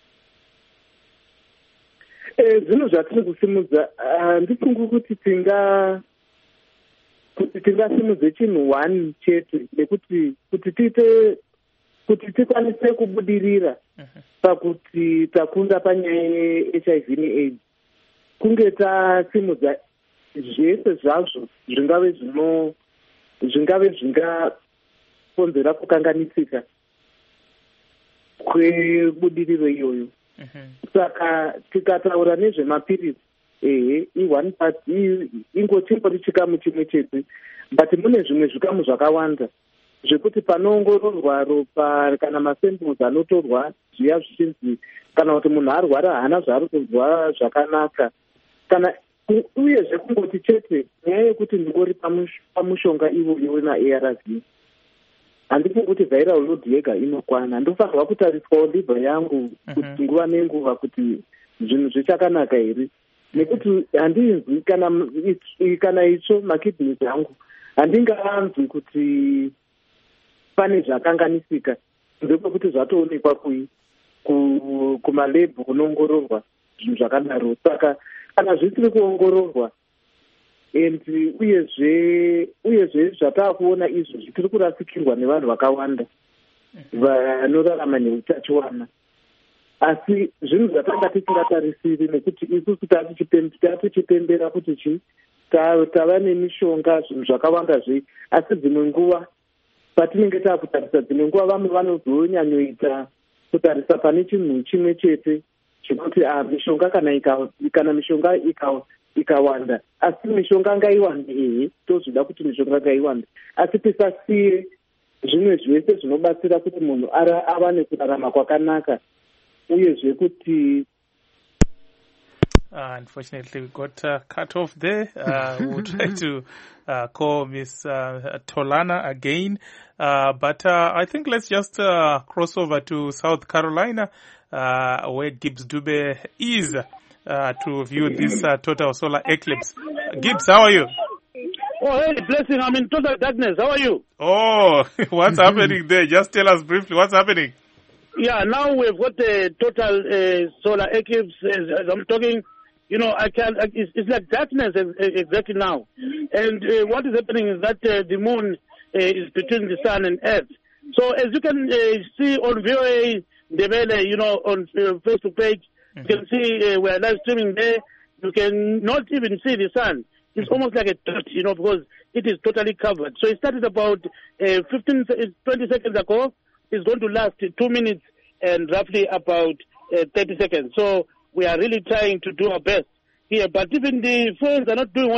Zvinhu zvatiri kusimudza handifungi kuti tinga kuti tingasimudze chinhu one chete nekuti kuti tiite kuti tikwanise kubudirira pakuti takunda panyaya ye-H I V ne-AIDS, kunge tasimudza zvese zvazvo zvingave zvino zvingave zvingakonzera kukanganisika kwebudiriro iyoyo. Saka tikataura nezvemapirisi, ehe, i-one part ingochingori chikamu chimwe chete, but mune zvimwe zvikamu zvakawanda zvekuti panoongororwa ropa kana masamples anotorwa zviya zvichinzi kana kuti munhu arwara haana zvaari kunzwa zvakanaka, kana uyezve kungoti chete nyaya yekuti ndingori pamushonga iwoyo wema-A R V, handifungi kuti viral load yega inokwana. Ndofanirwa kutariswawo liver yangu kuti nguva nenguva kuti zvinhu zvichakanaka here, nekuti handinzwi kana kana itsvo makidneys angu handingaanzwi kuti pane zvakanganisika ndokwekuti zvatoonekwa kui kumalebhu kunoongororwa zvinhu zvakadaro. Saka kana zvisiri kuongororwa and uyezve uyezve zvataakuona izvozvi tiri kurasikirwa nevanhu vakawanda vanorarama neutachiwana, asi zvinhu zvatanga tisingatarisiri nekuti isusu tatichipembera kuti chi tava nemishonga zvinhu zvakawandazve, asi dzimwe nguva patinenge taakutarisa dzimwe nguva vamwe vanozonyanyoita kutarisa pane chinhu chimwe chete chekuti mishonga kana kana mishonga ikawanda, asi mishonga ngaiwande, ehe tozvida kuti mishonga ngaiwande, asi tisasiye zvimwe zvese zvinobatsira kuti munhu ava nekurarama kwakanaka uyezve kuti Uh, unfortunately, we got uh, cut off there. Uh, we'll try to uh, call Miss uh, Tolana again. Uh, but uh, I think let's just uh, cross over to South Carolina, uh, where Gibbs Dube is uh, to view this uh, total solar eclipse. Gibbs, how are you? Oh, hey, blessing. I'm in total darkness. How are you? Oh, what's happening there? Just tell us briefly what's happening. Yeah, now we've got the total uh, solar eclipse. As, as I'm talking, you know, I can. It's, it's like darkness exactly now. And uh, what is happening is that uh, the moon uh, is between the sun and earth. So as you can uh, see on V O A Ndebele, you know, on uh, Facebook page, mm-hmm. you can see uh, we're live streaming there. You can not even see the sun. It's mm-hmm. almost like a dot, you know, because it is totally covered. So it started about uh, fifteen, twenty seconds ago. It's going to last two minutes and roughly about uh, thirty seconds. So we are really trying to do our best here. But even the phones are not doing well.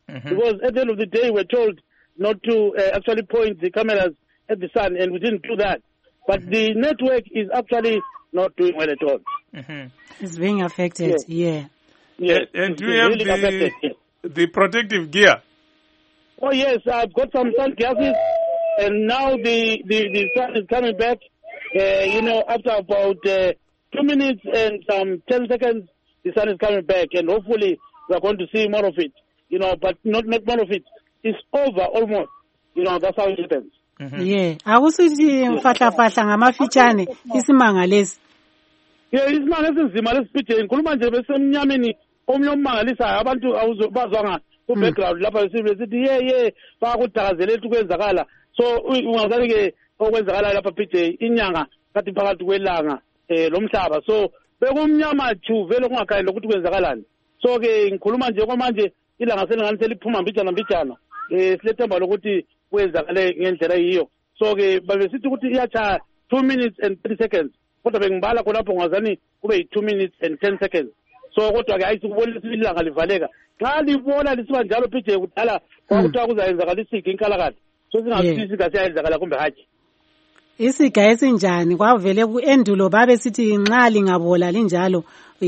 Mm-hmm. Because at the end of the day, we're told not to uh, actually point the cameras at the sun, and we didn't do that. But mm-hmm. the network is actually not doing well at all. Mm-hmm. It's being affected, yes. yeah. Yes. And, and do you have really the, affected, yes. the protective gear? Oh, yes, I've got some sunglasses, and now the, the, the sun is coming back. Uh, you know, after about uh, two minutes and some ten seconds, the sun is coming back, and hopefully we're going to see more of it. You know, but not, not more of it. It's over almost. You know, that's how it happens. Mm-hmm. Yeah. Akusithi mfahla fahla ngamafitshane isimanga lesi. Yeah, isimanga esinzima lesipithe ngikhuluma nje besemnyameni omnye omangalisayo abantu bazwanga ku background lapha sibe sithi yeah yeah bakudakazela ethi kwenzakala. So ungazani ke okwenzakala lapha pithe inyanga kathi phakathi kwelanga eh lomhlaba. So bekumnyama ju vele kungakhayela ukuthi kwenzakalani. So ke ngikhuluma nje kwamanje ilanga selingani seliphuma mbijana mbijana. Eh silethemba lokuthi kwenzakale ngendlela yiyo. So ke babesithi ukuthi iyacha two minutes and thirty seconds. Kodwa bengibala khonapho ngazani kube two minutes and ten seconds. So kodwa ke ayisikubona ilanga livaleka. Xa libona lisiba njalo phije kudala kwakuthiwa kuzayenzakala isigi inkalakade. So singasisi kasiyenzakala kumbe haji. Isiga esinjani kwavele kuendulo babe sithi nxa lingabola linjalo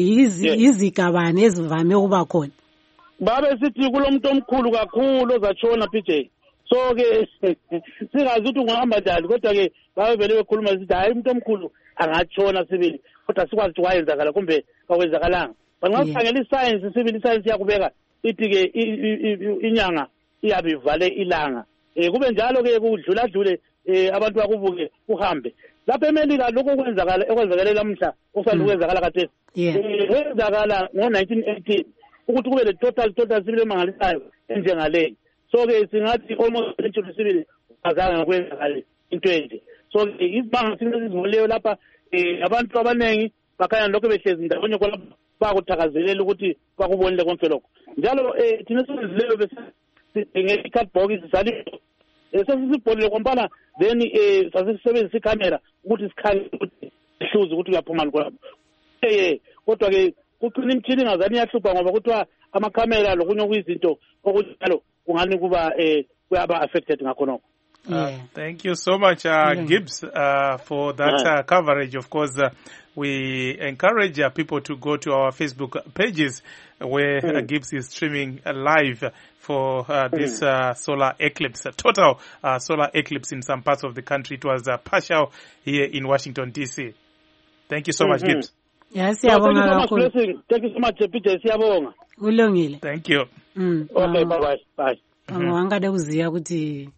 izigabane ezivame ukuba khona. Babe sithi kulomuntu omkhulu kakhulu ozatshona P J. So ke singazi ukuthi ungahamba njani kodwa ke babe vele bekhuluma sithi hayi umuntu omkhulu angatshona sibili kodwa sikwazi ukuthi wayenzakala kumbe akwenzakalanga. Bangakhangela iscience sibili iscience yakubeka ithi ke inyanga iyabe ivale ilanga. Eh kube njalo ke kudlula dlule eh abantu bakubuke uhambe. Lapha eMelika lokho kwenzakala ekwenzakala lamhla osanda kwenzakala kade. Kwenzakala ngo nineteen eighteen ukuthi kube le total total sibili emangalisayo enjengale. So ke singathi almost century sibili azange kwenzakala into enje. So isibanga sinesizivuleyo lapha eh abantu abanengi bakhanya lokho behlezi ndawonye kwalapha bakuthakazelela ukuthi bakubonile konke lokho. Njalo eh thina sizileyo bese ngeke cardbox sali esasisibholile kwambala then eh sasisebenzisa icamera ukuthi sikhanye ukuthi sihluze ukuthi uyaphuma lapho. Eh kodwa ke kuqina imthini ngazani yahlupha ngoba kuthiwa ama-camera lokunye okuyizinto okunjalo kungani kuba eh kuyaba affected ngakho nokho. Uh, thank you so much, uh, mm. Gibbs, uh, for that uh, coverage. Of course, uh, we encourage uh, people to go to our Facebook pages where mm. uh, Gibbs is streaming uh, live for uh, this uh, solar eclipse, a total uh, solar eclipse in some parts of the country. It was uh, partial here in Washington, D C. Thank you so mm-hmm. much, Gibbs. Yes, yeah, thank you so much, blessing. Thank you so much, Peter. Ulungile. Thank you. Mm. Okay, bye-bye. Bye. Angada kuziya kuti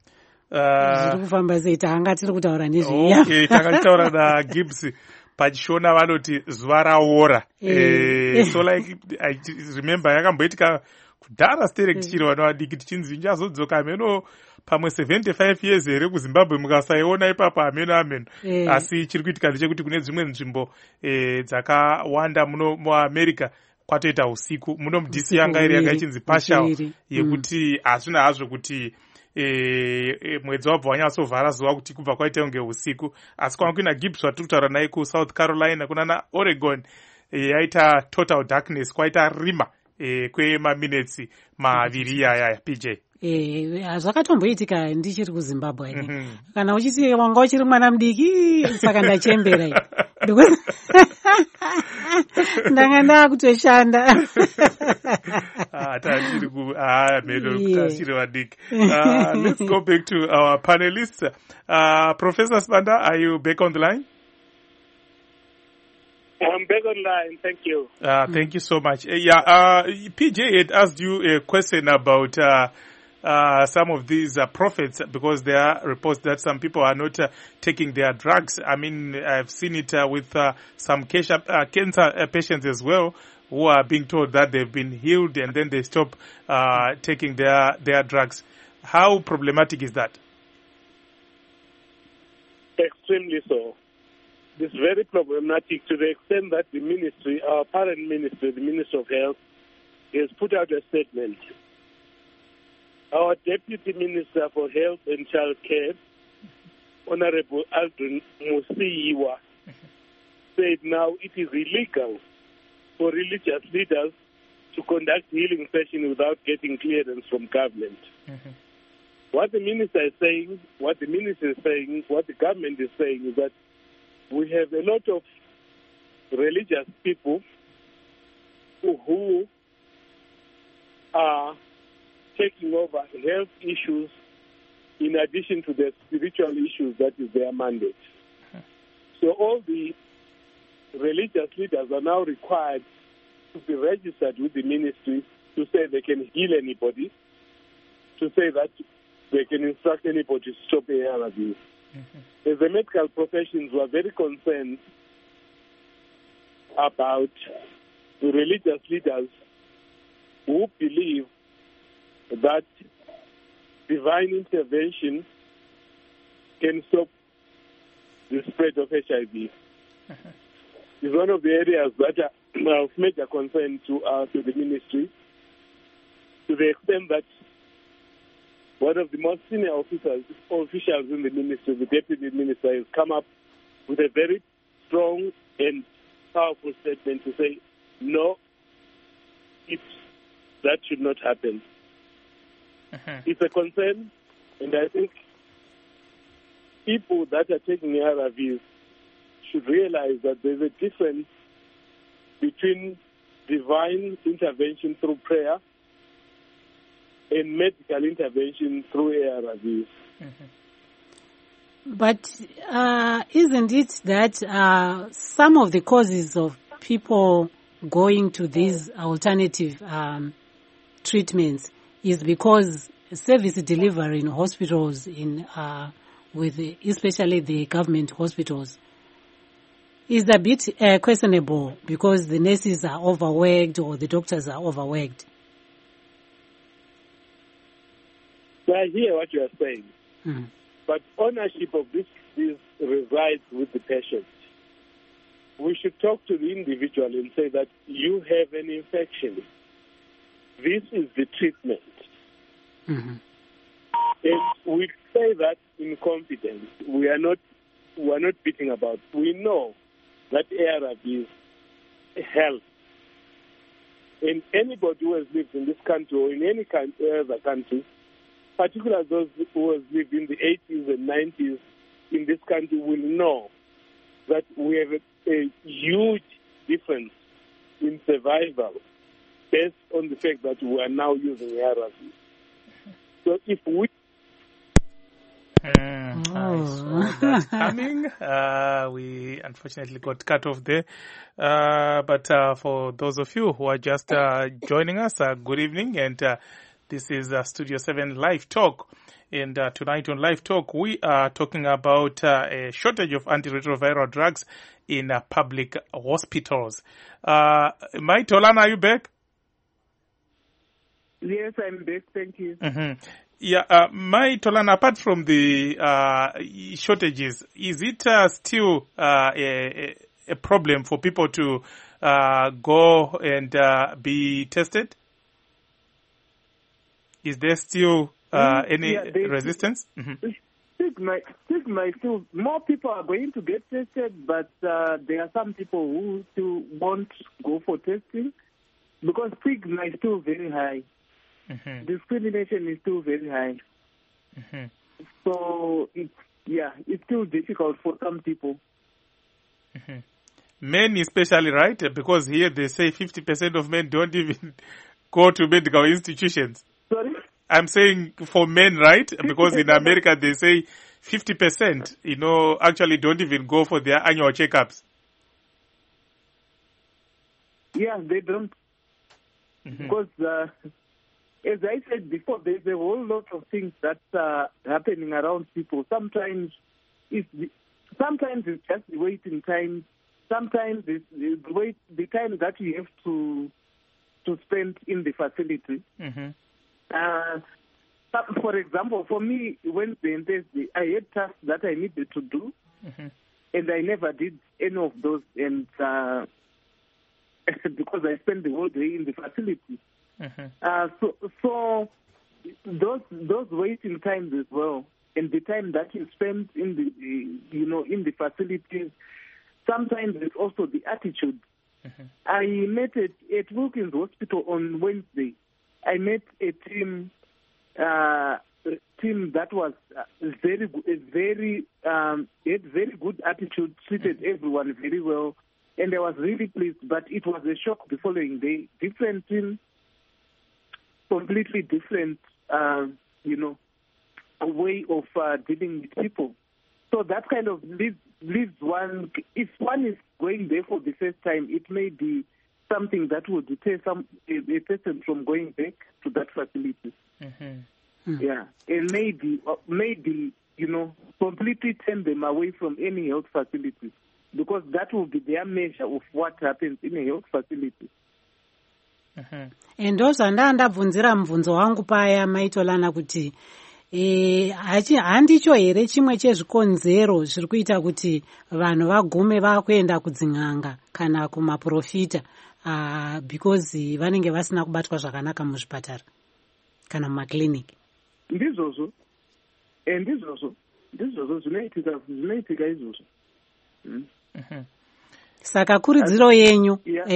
Uh, kufamba zeita anga tiri kutaura nezviya. Okay, takataura na Gibbs pachishona vanoti zuva raora. Eh, so like I remember yakamboitika kudhara sterek chiro vanovadiki tichinzi nchazodzoka ameno pamwe seventy-five years here kuZimbabwe mukasaiona ipapa ameno ameno. Asi chiri kuitika ndechekuti kune dzimwe nzvimbo eh dzakawanda muno muAmerica kwatoita usiku muno muD C yanga iri yanga ichinzi partial yekuti hazvina hazvo kuti E, mwedzi wabva wanyatsovhara zuva kuti kubva kwaita kunge usiku. Asi kwanga kuina Gibbs watiri kutaura naye kuSouth Carolina kuna naOregon yaita total darkness kwaita rima e, kwemaminitsi maviri yaya P J. Eh zvakatomboitika ndichiri kuZimbabwe ine. Mm-hmm. Kana uchiti wanga uchiri mwana mudiki saka ndachembera ine. Ndanga ndakutoshanda. Ah, tashiri ku ah melo tashiri vadiki. Uh, let's go back to our panelists. Uh, Professor Sibanda, are you back on the line? I'm back on line. Thank you. Uh, thank you so much. Uh, yeah, uh, P J had asked you a question about uh, uh, some of these uh, prophets because there are reports that some people are not uh, taking their drugs. I mean, I've seen it uh, with uh, some cancer, uh, cancer uh, patients as well who are being told that they've been healed and then they stop uh, taking their, their drugs. How problematic is that? Extremely so. It's very problematic to the extent that the ministry, our parent ministry, the Ministry of Health, has put out a statement. Our Deputy Minister for Health and Child Care, Honorable Aldrin Musiiwa, said now it is illegal for religious leaders to conduct healing sessions without getting clearance from government. Mm-hmm. What the minister is saying, what the minister is saying, what the government is saying is that we have a lot of religious people who, who are taking over health issues in addition to the spiritual issues that is their mandate. Mm-hmm. So all the religious leaders are now required to be registered with the ministry to say they can heal anybody, to say that they can instruct anybody to stop A R Vs. Mm-hmm. As the medical professions were very concerned about the religious leaders who believe that divine intervention can stop the spread of H I V. Mm-hmm. It's one of the areas that are of major concern to, uh, to the ministry, to the extent that one of the most senior officers, officials in the ministry, the deputy minister, has come up with a very strong and powerful statement to say, no, it's, that should not happen. Uh-huh. It's a concern, and I think people that are taking A R Vs should realize that there's a difference between divine intervention through prayer and medical intervention through A R Vs. Mm-hmm. But uh, isn't it that uh, some of the causes of people going to these alternative um, treatments is because service delivery in hospitals, in uh, with the, especially the government hospitals, is a bit uh, questionable because the nurses are overworked or the doctors are overworked? So I hear what you are saying, mm-hmm. but ownership of this, this resides with the patient. We should talk to the individual and say that you have an infection. This is the treatment. Mm-hmm. And we say that in confidence. We are not, we are not beating about. We know that A R Vs help. And anybody who has lived in this country or in any other country, particularly those who have lived in the eighties and nineties in this country, will know that we have a, a huge difference in survival based on the fact that we are now using A R Vs. So if we Mm, I saw that coming. Uh, we unfortunately got cut off there. Uh, but uh, for those of you who are just uh, joining us, uh, good evening. And uh, this is uh, Studio seven Live Talk. And uh, tonight on Live Talk, we are talking about uh, a shortage of antiretroviral drugs in uh, public hospitals. Uh, Mai Tolana, are you back? Yes, I'm back. Thank you. Mm-hmm. Yeah, uh, Mai Tolana, apart from the uh, shortages, is it uh, still uh, a, a problem for people to uh, go and uh, be tested? Is there still uh, any yeah, they, resistance? Mm-hmm. Stigma, stigma is still, more people are going to get tested, but uh, there are some people who still won't go for testing because stigma is still very high. Mm-hmm. Discrimination is still very high. Mm-hmm. So, it's, yeah, it's still difficult for some people. Mm-hmm. Men especially, right? Because here they say fifty percent of men don't even go to medical institutions. Sorry? I'm saying for men, right? Because in America they say fifty percent, you know, actually don't even go for their annual checkups. Yeah, they don't. Mm-hmm. Because... Uh, As I said before, there's a whole lot of things that are happening around people. Sometimes it's the, sometimes it's just the waiting time. Sometimes it's the wait the time that you have to to spend in the facility. Mm-hmm. Uh, for example, for me, Wednesday and Thursday, I had tasks that I needed to do, mm-hmm. and I never did any of those, and uh, because I spent the whole day in the facility. Mm-hmm. Uh, so, so those those waiting times as well, and the time that you spend in the you know in the facilities, sometimes it's also the attitude Mm-hmm. I met at, at Wilkins Hospital on Wednesday. I met a team, uh, a team that was very, very, um, had very good attitude, treated everyone very well, and I was really pleased. But it was a shock the following day. Different team, completely different, uh, you know, a way of uh, dealing with people. So that kind of leaves, leaves one, if one is going there for the first time, it may be something that will deter some a, a person from going back to that facility. Mm-hmm. Mm. Yeah, and maybe, uh, maybe, you know, completely turn them away from any health facility, because that will be their measure of what happens in a health facility. Ndozvanda ndabvunzira mubvunzo wangu paya Maitolana kuti e, handicho here chimwe chezvikonzero zviri kuita kuti vanhu vagume vakuenda kudzin'anga kana kumaprofita uh, because vanenge vasina kubatwa zvakanaka muzvipatara kana mumakliniki. Ndizvozvo ndizvozvo ndizvozvo zvinoitika zvinoitika izvozvo. Mm. Mm-hmm. Saka kuridziro yenyu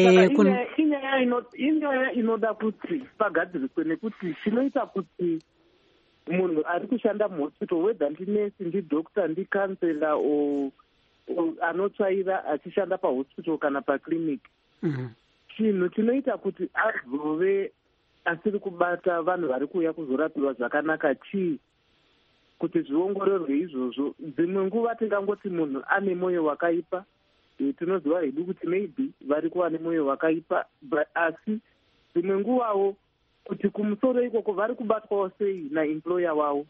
inyaya inoda kuti pagadziriswe, nekuti chinoita kuti munhu ari kushanda muhospital, whether ndinesi, ndidhokta, ndikansela o anotsvaira achishanda pahospital kana pakliniki, chinhu chinoita kuti azove asiri kubata vanhu vari kuuya kuzorapiwa zvakanaka chii, kuti zviongororwe izvozvo. Dzimwe nguva tingangoti munhu ane mwoyo wakaipa, tinoziva hedu kuti maybe vari kuva nemwoyo wakaipa, asi dzimwe nguvawo kuti kumusoro ikoko vari kubatwawo sei naemployer wavo.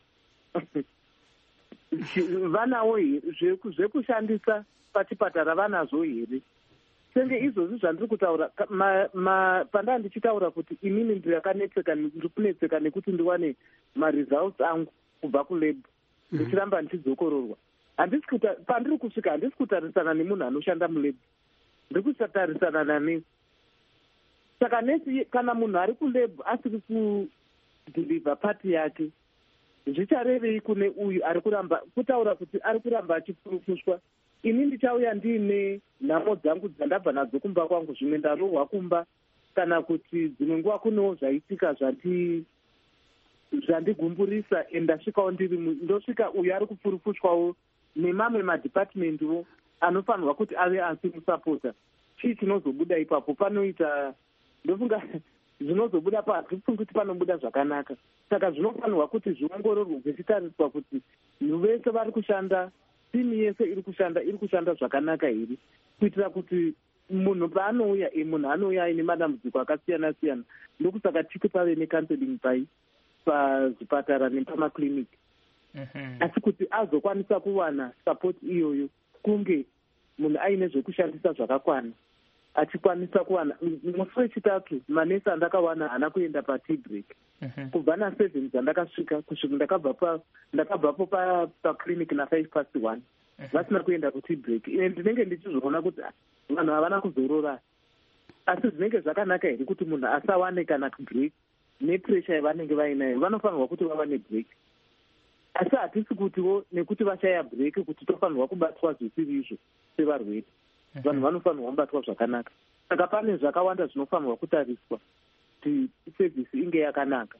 Vanawo zvekushandisa pachipatara vanazvo here? Senge izvozvi zvandiri kutaura, pandaa ndichitaura kuti inini ndiri yakanetseka, ndiri kunetseka nekuti ndiwane maresults angu kubva kulab, ndichiramba ndichidzokororwa. Pandiri kusvika handisi kutarisana nemunhu anoshanda mulab, ndiri kutarisana nanesi. Saka nesi kana munhu ari kulab asiri kudhilivha pati yake, zvicharevei kune uyu ari kuramba kutaura kuti ari kuramba achifurukushwa? Ini ndichauya ndiine nhamo dzangu dzandabva nadzo kumba kwangu, zvimwe ndarohwa kumba, kana kuti dzimwe nguva kunewo zvaitika zvati zvandigumburisa, endasvikawo ndiri ndosvika uyu ari kufurukushwawo nemamwe madhipatimendiwo anofanirwa kuti ave asimusapota. Chii chinozobuda ipapo? Panoita ndofunga zvinozobuda pahadzifungi kuti panobuda zvakanaka. Saka zvinofanirwa kuti zviongororwe zvichitariswa kuti vese vari kushanda, timu yese iri kushanda iri kushanda zvakanaka here, kuitira kuti munhu paanouya munhu anouya aine madambudziko akasiyana siyana. Ndokusaka tiki pave necounseling pai pazvipatara nepamakliniki. Asi kuti azokwanisa kuwana support iyoyo, kunge munhu aine zvekushandisa zvakakwana, achikwanisa kuwana. Musi wechitatu manesi andakawana haana kuenda patea break. Kubva naseven dzandakasvika kusvika ndakabva ndakabvapo pakliniki nafive past one, vasina kuenda kutea break. Ine ndinenge ndichizviona kuti vanhu havana kuzorora, asi zvinenge zvakanaka here kuti munhu asawane kana break nepressure yavanenge vainayo. Vanofanirwa kuti vawane break, asi hatisi kutiwo nekuti vashaya break kuti tofanirwa kubatwa zvisiri izvo sevarwere. Vanhu vanofanirwa kubatwa zvakanaka. Saka pane zvakawanda zvinofanirwa kutariswa kuti sevhisi inge yakanaka.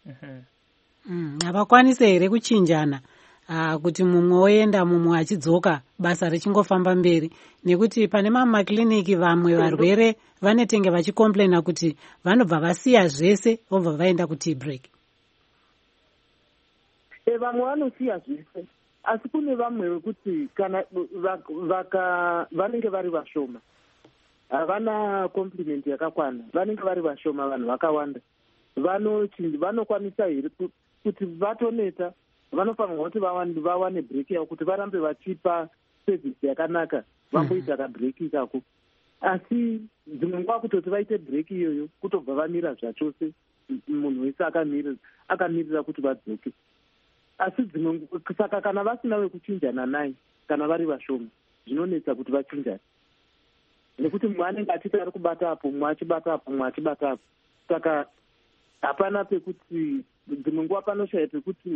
Havakwanise here kuchinjana, kuti mumwe oenda mumwe achidzoka, basa richingofamba mberi? Nekuti pane mamwe makliniki vamwe varwere vanetenge vachikomplaina kuti vanobva vasiya zvese vobva vaenda kutea break. E, vamwe vanosiya zvese, asi kune vamwe vekuti kana vanenge vari vashoma, havana compliment yakakwana, vanenge vari vashoma, vanhu vakawanda, vanokwanisa here kuti vatoneta, vanofanirwa kuti vawane break yavo, kuti varambe vachipa sevhisi yakanaka, vamboita kabreak ikako. Asi dzimwe nguva kutoti vaite break iyoyo, kutobva vamira zvachose, munhu wese akamirira kuti vadzoke. Asi dzimwe saka kana vasina wekuchinjana naye, kana vari vashoma, zvinonetsa kuti vachinjane, nekuti mumwe anenge achiti ari kubata apo, mumwe achibata apo, mumwe achibata apo. Saka hapana pekuti, dzimwe nguva panoshaya pekuti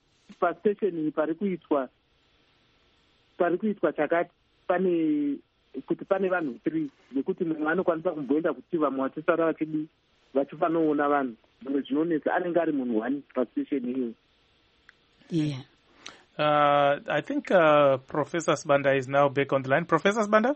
pastation pari kuitwa pari kuitwa chakati pane kuti pane vanhu three nekuti mumwe anokwanisa kumboenda kuti vamwe vachisara vachidi vachifanoona vanhu zvimwe zvinonetsa anenge ari munhu one pastation iyoyo. Yeah. Uh, I think uh, Professor Sibanda is now back on the line. Professor Sibanda?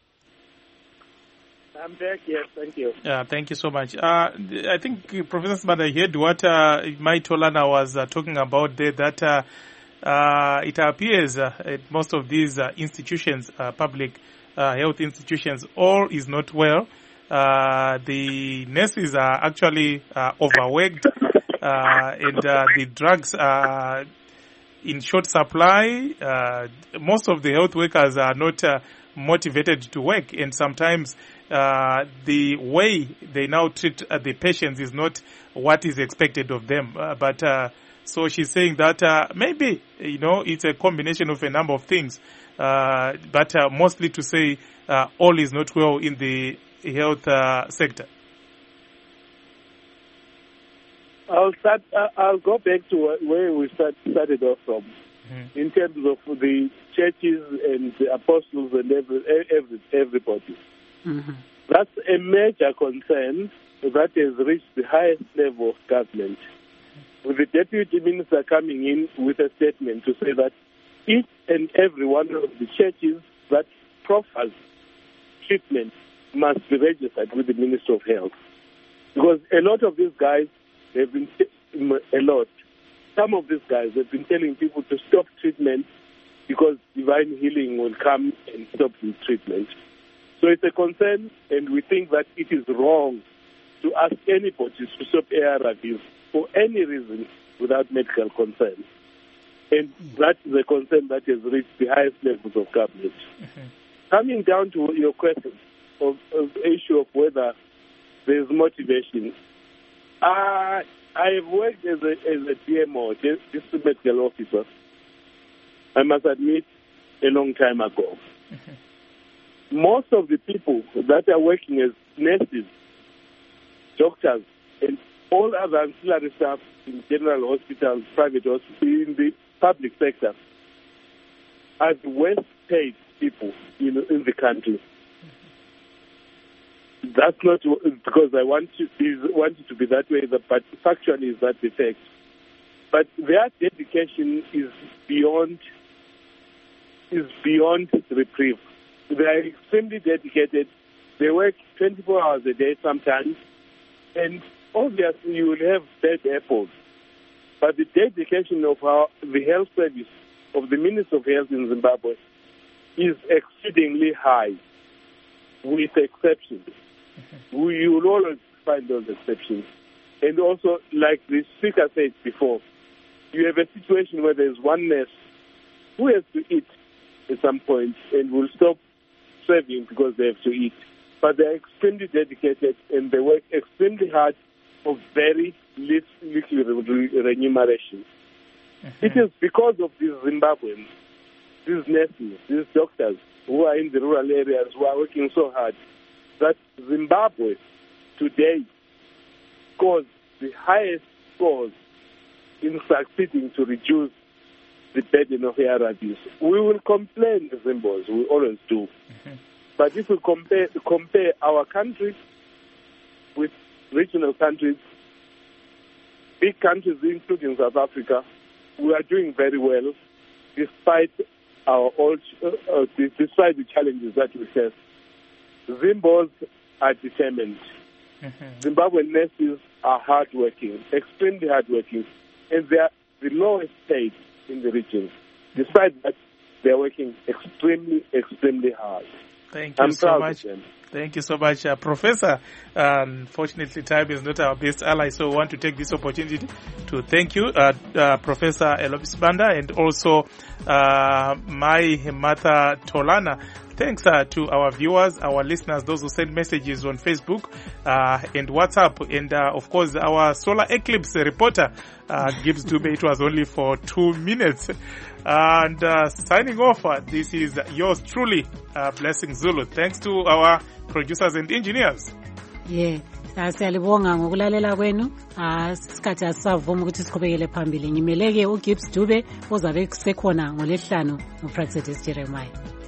I'm back, yes, thank you. Yeah, thank you so much. Uh, I think Professor Sibanda heard what uh, Mai Tolana was uh, talking about there, that uh, uh, it appears uh, at most of these uh, institutions, uh, public uh, health institutions, all is not well. Uh, the nurses are actually uh, overworked uh, and uh, the drugs are in short supply. Uh, most of the health workers are not uh, motivated to work, and sometimes uh, the way they now treat uh, the patients is not what is expected of them. Uh, but uh, so she's saying that uh, maybe, you know, it's a combination of a number of things, uh, but uh, mostly to say uh, all is not well in the health uh, sector. I'll start. Uh, I'll go back to where we start, started off from, mm-hmm. in terms of the churches and the apostles and every, every everybody. Mm-hmm. That's a major concern that has reached the highest level of government. With the deputy minister coming in with a statement to say that each and every one of the churches that proffers treatment must be registered with the Ministry of Health, because a lot of these guys. They've been a lot. Some of these guys have been telling people to stop treatment because divine healing will come and stop the treatment. So it's a concern, and we think that it is wrong to ask anybody to stop A R Vs for any reason without medical consent. And that is a concern that has reached the highest levels of government. Mm-hmm. Coming down to your question of, of the issue of whether there is motivation. Uh, I've worked as a, as a D M O, district medical officer, I must admit, a long time ago. Mm-hmm. Most of the people that are working as nurses, doctors, and all other ancillary staff in general hospitals, private hospitals, in the public sector, are the worst paid people in, in the country. That's not because I want you, want it to be that way, but factually is that the fact. But their dedication is beyond is beyond reprieve. They are extremely dedicated. They work twenty-four hours a day sometimes, and obviously you will have bad apples. But the dedication of our, the health service of the Ministry of Health in Zimbabwe is exceedingly high, with exceptions. You will always find those exceptions. And also, like the speaker said before, you have a situation where there's one nurse who has to eat at some point and will stop serving because they have to eat. But they're extremely dedicated and they work extremely hard for very little remuneration. Mm-hmm. It is because of these Zimbabweans, these nurses, these doctors who are in the rural areas who are working so hard, that Zimbabwe today scores the highest scores in succeeding to reduce the burden of A R Vs. We will complain as Zimbabweans, we always do. Mm-hmm. But if we compare compare our country with regional countries, big countries including South Africa, we are doing very well despite our old, uh, uh, despite the challenges that we face. Zimbabweans are determined. Mm-hmm. Zimbabwean nurses are hardworking, extremely hardworking, and they are the lowest paid in the region. Despite that, they are working extremely, extremely hard. Thank you I'm so proud much. of them. Thank you so much, uh, Professor. Unfortunately, time is not our best ally, so I want to take this opportunity to thank you, uh, uh, Professor Elope Sibanda, and also uh, Mai Martha Tolana. Thanks uh, to our viewers, our listeners, those who send messages on Facebook uh, and WhatsApp, and uh, of course our solar eclipse reporter, uh, Gibbs Dube. It was only for two minutes. And uh, signing off, uh, this is yours truly, uh, Blessing Zulu. Thanks to our producers and engineers. Yeah. Siyalibonga ngokulalela kwenu. Isikhathi asisavuma ukuthi siqhubekele phambili. Ngimeleke uGibbs Dube ozabe sekhona ngoLwesihlanu nguFraxedis Jeremiah.